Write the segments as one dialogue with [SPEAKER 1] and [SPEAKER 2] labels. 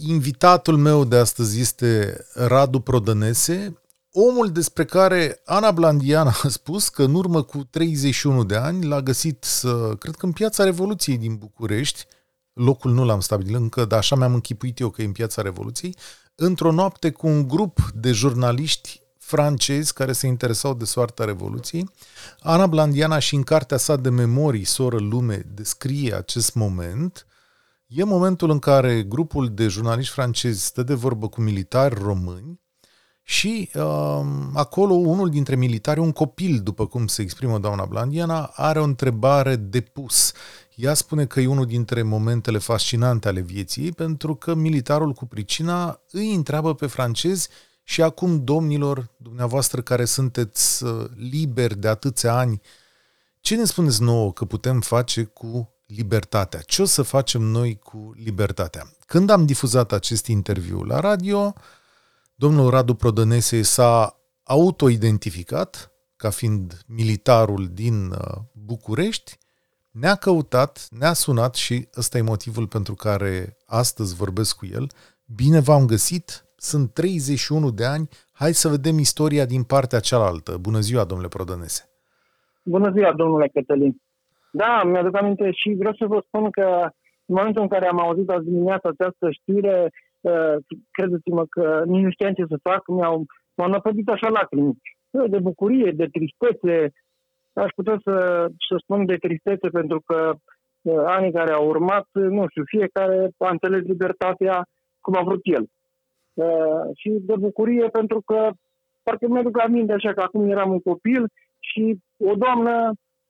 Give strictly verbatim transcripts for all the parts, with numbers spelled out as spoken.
[SPEAKER 1] invitatul meu de astăzi este Radu Prodănese, omul despre care Ana Blandian a spus că în urmă cu treizeci și unu de ani l-a găsit, cred că în Piața Revoluției din București, locul nu l-am stabilit încă, dar așa mi-am închipuit eu că e în Piața Revoluției, într-o noapte cu un grup de jurnaliști francezi care se interesau de soarta Revoluției. Ana Blandiana și în cartea sa de memorii, Soră Lume, descrie acest moment. E momentul în care grupul de jurnaliști francezi stă de vorbă cu militari români și uh, acolo unul dintre militari, un copil, după cum se exprimă doamna Blandiana, are o întrebare de pus. Ea spune că e unul dintre momentele fascinante ale vieții ei, pentru că militarul cu pricina îi întreabă pe francezi: și acum, domnilor, dumneavoastră care sunteți liberi de atâția ani, ce ne spuneți nouă că putem face cu libertatea? Ce o să facem noi cu libertatea? Când am difuzat acest interviu la radio, domnul Radu Prodănese s-a autoidentificat ca fiind militarul din București, ne-a căutat, ne-a sunat și ăsta e motivul pentru care astăzi vorbesc cu el. Bine v-am găsit! Sunt treizeci și unu de ani. Hai să vedem istoria din partea cealaltă. Bună ziua, domnule Prodănese.
[SPEAKER 2] Bună ziua, domnule Cătălin. Da, mi-aduc aminte și vreau să vă spun că în momentul în care am auzit azi dimineața această știre, credeți-mă că nici nu știam ce să fac, mi-au, m-au năpădit așa lacrimi. De bucurie, de tristețe. Aș putea să, să spun de tristețe pentru că anii care au urmat, nu știu, fiecare a înțeles libertatea cum a vrut el. Uh, și de bucurie pentru că parcă mi-aduc aminte așa că acum eram un copil și o doamnă,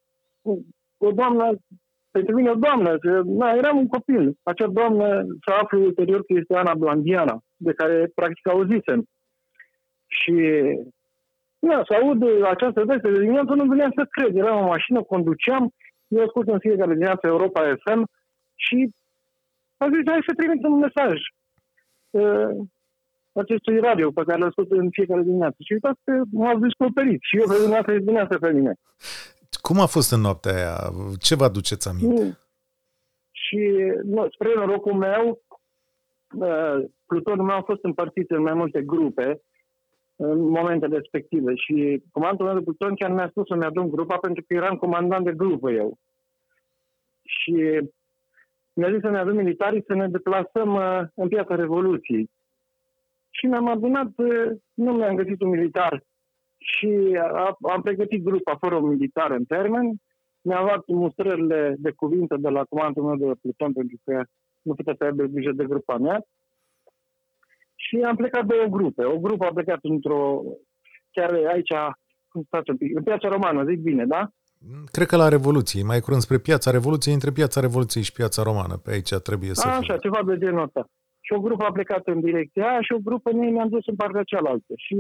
[SPEAKER 2] o doamnă, pentru mine o doamnă, că, na, eram un copil. Acea doamnă să aflu ulterior că este Ana Blandiana, de care practic auzisem. Și na, să aud această veste de dimineață, nu veneam să cred. Eram în mașină, conduceam, eu ascult în fiecare dimineață Europa F M și am zis, hai să trimit un mesaj uh, acestui radio pe care îl ascult în fiecare dimineață. Și uitați că m-au descoperit. Și eu pe dimineață și dimineața pe mine.
[SPEAKER 1] Cum a fost în noaptea aia? Ce vă aduceți aminte?
[SPEAKER 2] Mm. Și no, spre norocul meu, uh, plutonul meu a fost împărțit în mai multe grupe în momentele respective. Și comandul meu de pluton chiar mi-a spus să-mi adun grupa pentru că eram comandant de grupă eu. Și mi-a zis să-mi adun militarii să ne deplasăm uh, în Piața Revoluției. Și mi-am adunat, nu mi-am găsit un militar și a, am pregătit grupa fără un militar în termen. Mi-am luat mustrările de cuvinte de la comandul meu de pluton pentru că nu putea să aibă grijă de grupa mea. Și am plecat două grupe. O grupă a plecat într-o, chiar aici, cum stați un pic, în Piața Romană, zic bine, da?
[SPEAKER 1] Cred că la Revoluție, mai curând spre Piața Revoluției, între Piața Revoluției și Piața Romană. Pe aici trebuie să
[SPEAKER 2] a,
[SPEAKER 1] fie.
[SPEAKER 2] Așa, ceva de genul ăsta. Și o grupă a plecat în direcția aia și o grupă noi ne-am dus în partea cealaltă. Și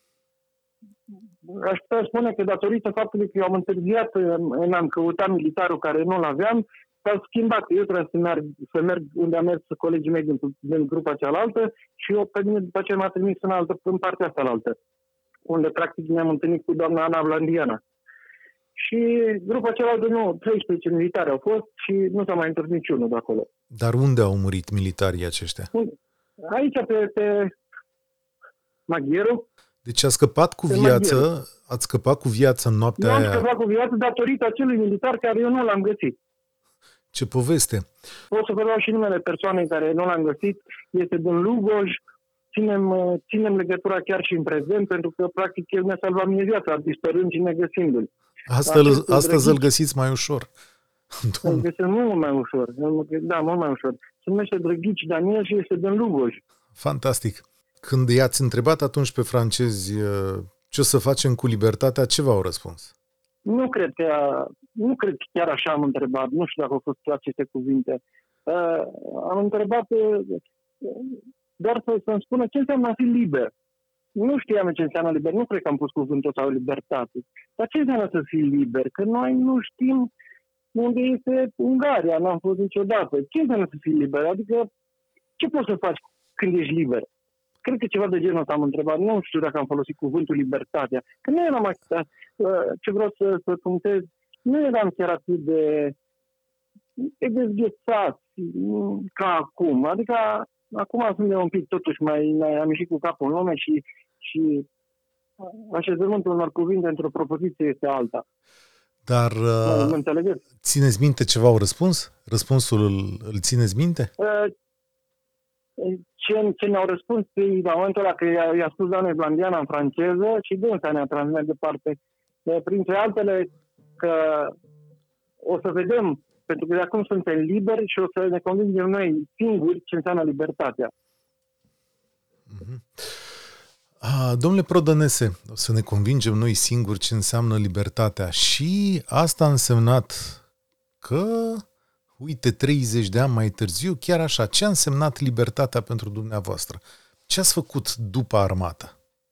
[SPEAKER 2] aș putea spune că datorită faptului că eu am întârziat în am căutat militarul care nu-l aveam, s-a schimbat. Eu trebuie să merg, să merg unde am mers colegii mei din, din grupa cealaltă și eu pe mine după aceea m-a trimis în, altă, în partea cealaltă, unde practic ne-am întâlnit cu doamna Ana Blandiana. Și grupa cealaltă, nu, treisprezece militari au fost și nu s-a mai întors niciunul de acolo.
[SPEAKER 1] Dar unde au murit militarii aceștia?
[SPEAKER 2] Aici, pe, pe Maghiero.
[SPEAKER 1] Deci a scăpat cu viață, ați scăpat cu viață în noaptea
[SPEAKER 2] aia.
[SPEAKER 1] Nu
[SPEAKER 2] am scăpat cu viață datorită acelui militar care eu nu l-am găsit.
[SPEAKER 1] Ce poveste!
[SPEAKER 2] Pot să vă dau și numele persoanei care nu l-am găsit. Este din Lugoj. Ținem, ținem legătura chiar și în prezent, pentru că practic el ne-a salvat mie viața, dispărând și negăsindu-l.
[SPEAKER 1] Astăzi, astăzi îl găsiți mai ușor.
[SPEAKER 2] Îl găsesc mult mai ușor. Da, mult mai ușor. Se numește Drăghici Daniel și este din Lugoj.
[SPEAKER 1] Fantastic. Când i-ați întrebat atunci pe francezi ce o să facem cu libertatea, ce v-au răspuns?
[SPEAKER 2] Nu cred că, nu cred că chiar așa am întrebat. Nu știu dacă au fost aceste cuvinte. Uh, am întrebat uh, doar să, să-mi spună ce înseamnă a fi liber. Nu știam ce înseamnă liber. Nu cred că am pus cuvântul sau libertate. Dar ce înseamnă să fii liber? Că noi nu știm unde este Ungaria. N-am fost niciodată. Ce înseamnă să fii liber? Adică ce poți să faci când ești liber? Cred că ceva de genul ăsta am întrebat. Nu știu dacă am folosit cuvântul libertatea. Că nu eram atât, ce vreau să, să punctez, nu eram chiar atât de, de dezghețați ca acum. Adică acum suntem un pic totuși mai, mai am ieșit cu capul în lume și, și așezământul unor cuvinte într-o propoziție este alta.
[SPEAKER 1] Dar
[SPEAKER 2] Mă, mă înțelegeți?
[SPEAKER 1] țineți minte ceva au răspuns? Răspunsul îl, îl țineți minte?
[SPEAKER 2] Ce, ce ne-au răspuns ei, la momentul ăla că i-a, i-a spus doamnei Blandiana în franceză și dânsa ne-a transmis departe. Printre altele că o să vedem, pentru că de acum suntem liberi și o să ne convingem noi singuri ce înseamnă libertatea.
[SPEAKER 1] Mm-hmm. A, domnule Prodănese, o să ne convingem noi singuri ce înseamnă libertatea și asta a însemnat că, uite, treizeci de ani mai târziu, chiar așa, ce a însemnat libertatea pentru dumneavoastră? Ce ați făcut după armată?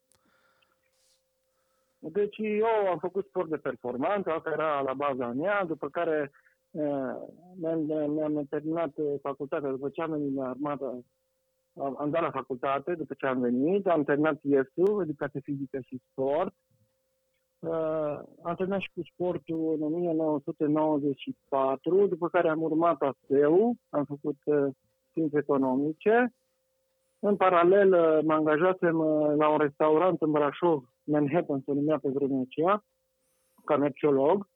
[SPEAKER 2] Deci eu am făcut sport de performanță, asta era la baza mea, după care mi-am, mi-am terminat facultatea, după ce am venit la armată, am, am dat la facultate, după ce am venit, am terminat I S U, Educație Fizică și Sport. Uh, am terminat și cu sportul în o mie nouă sute nouăzeci și patru, după care am urmat A S E U, am făcut uh, științe economice. În paralel uh, mă angajasem uh, la un restaurant în Brașov, Manhattan se numea pe vremea aceea, ca merciolog.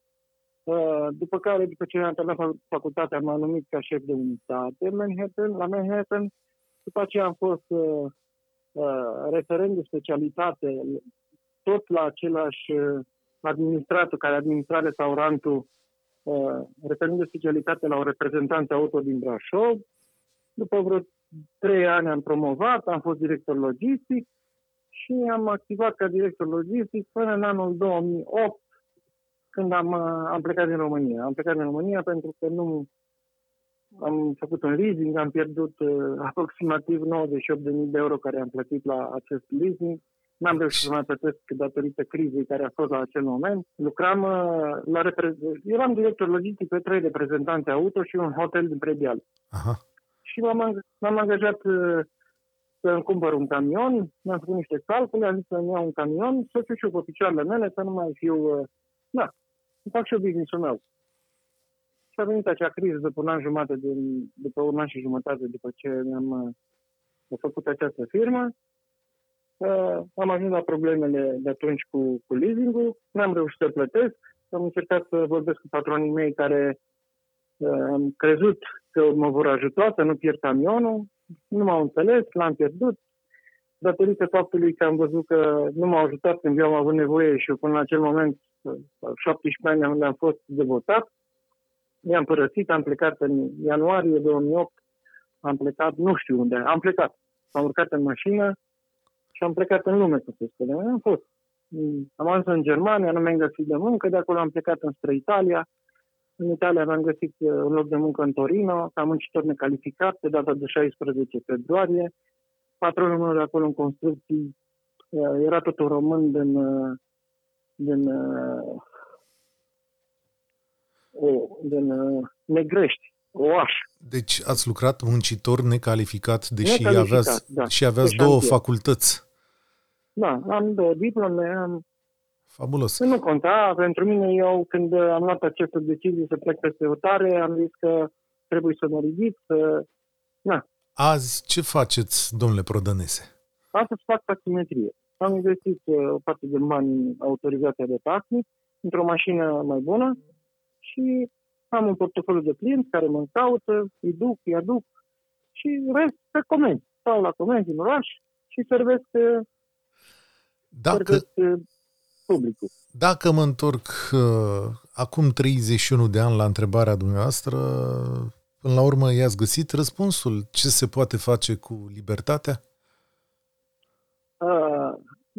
[SPEAKER 2] Uh, după care, după ce am terminat facultatea, m-am numit ca șef de unitate Manhattan, la Manhattan. După aceea am fost uh, uh, referent de specialitate tot la același uh, administrator care administra restaurantul, uh, referent de specialitate la o reprezentanță auto din Brașov. După vreo trei ani am promovat, am fost director logistic și am activat ca director logistic până în anul două mii opt, când am, am plecat din România. Am plecat din România pentru că nu am făcut un leasing, am pierdut uh, aproximativ nouăzeci și opt de mii de euro care am plătit la acest leasing. N-am reușit să mai plătesc datorită crizei care a fost la acel moment. Lucram uh, la repre- eram director logistic pe trei reprezentanțe auto și un hotel din Predeal.
[SPEAKER 1] Aha.
[SPEAKER 2] Și m-am, m-am angajat uh, să îmi cumpăr un camion, mi-am făcut niște calcule, am zis să-mi iau un camion, să fiu și eu pe picioarele mele, să nu mai fiu... Uh, da, să fac și eu business-ul meu. Și a venit acea criză după un an jumate, de, după un an și jumătate după ce mi-am uh, făcut această firmă. Uh, am ajuns la problemele de atunci cu, cu leasing-ul, n-am reușit să plătesc, am încercat să vorbesc cu patronii mei care uh, am crezut că mă vor ajuta să nu pierd camionul, nu m-au înțeles, l-am pierdut, datorită faptului că am văzut că nu m-au ajutat când eu am avut nevoie și eu până la acel moment, șaptesprezece ani, le-am fost devotat. I-am părăsit, am plecat în ianuarie două mii opt, am plecat, nu știu unde, am plecat. Am urcat în mașină și am plecat în lume, să se spune. Am fost. Am ajuns în Germania, nu mi-am găsit de muncă, de acolo am plecat înspre Italia. În Italia mi-am găsit un loc de muncă în Torino, ca muncitor necalificat, pe data de șaisprezece februarie. Patronul meu de acolo în construcții era tot un român din, din, o, din Negrești, Oaș.
[SPEAKER 1] Deci ați lucrat muncitor necalificat, deși
[SPEAKER 2] necalificat,
[SPEAKER 1] aveați,
[SPEAKER 2] da,
[SPEAKER 1] și aveați două șantier. facultăți.
[SPEAKER 2] Da, am două diplome, am...
[SPEAKER 1] Fabulos.
[SPEAKER 2] Nu conta, pentru mine, eu când am luat această decizie să plec peste hotare, am zis că trebuie să mă ridic, să... Na.
[SPEAKER 1] Azi ce faceți, domnule Prodănese?
[SPEAKER 2] Astăzi fac taximetrie. Am investit o parte de bani autorizația de taxi într-o mașină mai bună și am un portofoliu de clienți care mă caută, îi duc, îi aduc și rest pe comenzi. Stau la comenzi în oraș și servesc,
[SPEAKER 1] dacă,
[SPEAKER 2] servesc publicul.
[SPEAKER 1] Dacă mă întorc uh, acum treizeci și unu de ani la întrebarea dumneavoastră, până la urmă i-ați găsit răspunsul? Ce se poate face cu libertatea?
[SPEAKER 2] Uh,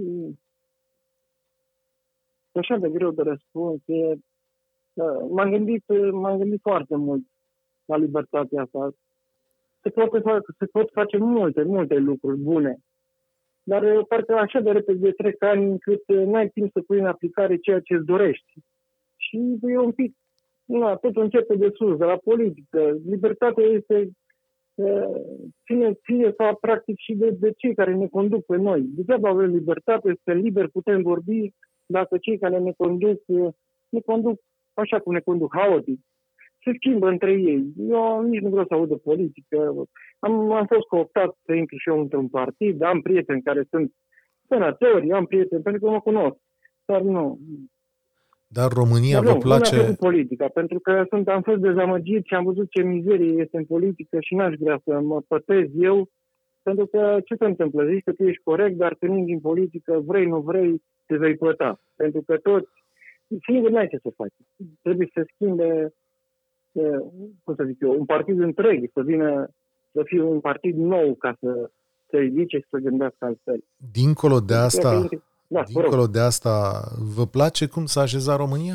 [SPEAKER 2] e așa de greu de răspuns. E, uh, m-am, gândit, m-am gândit foarte mult la libertatea asta. Se, poate face, se pot face multe, multe lucruri bune. Dar parcă așa de repede trec ani încât n-ai timp să pui în aplicare ceea ce îți dorești. Și e un pic, na, totul începe de sus, de la politică. Libertatea este, ține, ține sau practic și de, de cei care ne conduc pe noi. Degeaba avem libertate, suntem liberi, putem vorbi, dacă cei care ne conduc, ne conduc așa cum ne conduc, haotic. se schimbă între ei. Eu nici nu vreau să aud de politică. Am, am fost cooptat să intru și eu într-un partid, am prieteni care sunt senatori, am prieteni pentru că mă cunosc. Dar nu.
[SPEAKER 1] Dar România
[SPEAKER 2] Dar
[SPEAKER 1] vă
[SPEAKER 2] nu,
[SPEAKER 1] place...
[SPEAKER 2] nu mi-a plăcut politica, pentru că sunt, am fost dezamăgit și am văzut ce mizerie este în politică și n-aș vrea să mă pătez eu, pentru că ce se întâmplă? Zici că tu ești corect, dar când intri în politică, vrei, nu vrei, te vei păta. Pentru că toți, singur n-ai ce să faci. Trebuie să schimbe, cum să zic eu, un partid întreg, să vină, să fie un partid nou ca să se ridice și să gândească altfel.
[SPEAKER 1] Dincolo de asta,
[SPEAKER 2] da,
[SPEAKER 1] dincolo de asta, vă place cum s-a așezat România?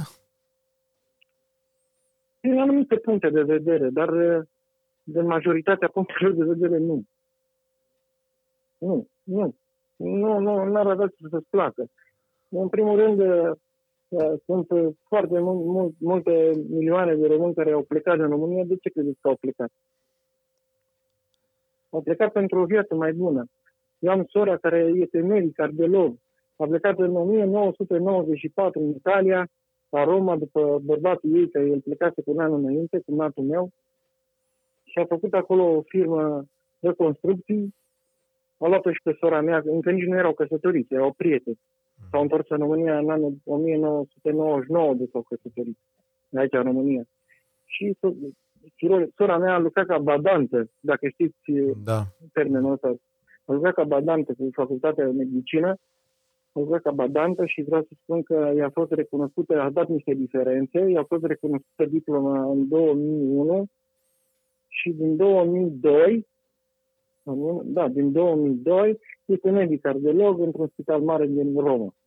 [SPEAKER 2] Din anumite puncte de vedere, dar de majoritatea punctelor de vedere nu. Nu, nu. Nu, nu, n-ar avea să-ți placă. În primul rând, sunt foarte mul- multe milioane de români care au plecat din România. De ce credeți că au plecat? Au plecat pentru o viață mai bună. Eu am sora care este medic, cardiolog. A plecat în o mie nouă sute nouăzeci și patru în Italia, la Roma, după bărbatul ei, că el plecase cu un an înainte, cu natul meu, și a făcut acolo o firmă de construcții. A luat-o și pe sora mea, încă nici nu erau căsătoriți, erau prieteni. S-au întors în România în anul o mie nouă sute nouăzeci și nouă de s-au căsătorit, aici în România. Și sora mea a lucrat ca badantă, dacă știți
[SPEAKER 1] da.
[SPEAKER 2] termenul ăsta. A lucrat ca badantă cu facultatea de medicină, a lucrat ca badantă și vreau să spun că i-a fost recunoscută, a dat niște diferențe, i-a fost recunoscută diploma în două mii unu și din două mii doi, da, din două mii doi este medic cardiolog într-un spital mare din Roma.